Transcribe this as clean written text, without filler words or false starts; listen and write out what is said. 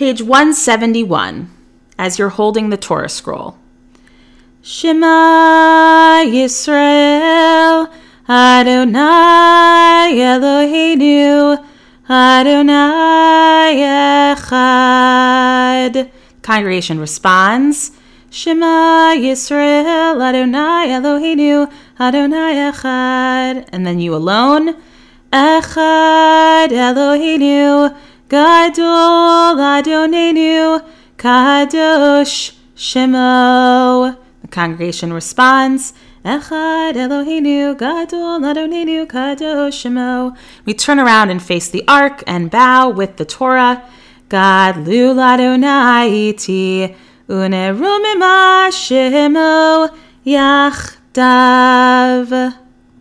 Page 171, as you're holding the Torah scroll. Shema Yisrael, Adonai Eloheinu, Adonai Echad. Congregation responds, Shema Yisrael, Adonai Eloheinu, Adonai Echad. And then you alone, Echad Eloheinu, Gadol Adonenu, Kadosh Shemo. The congregation responds, Echad Eloheinu, Gadol Adonenu, Kadosh Shemo. We turn around and face the ark and bow with the Torah. Gadlu Adonai iti, uneru mima shemo yachdav.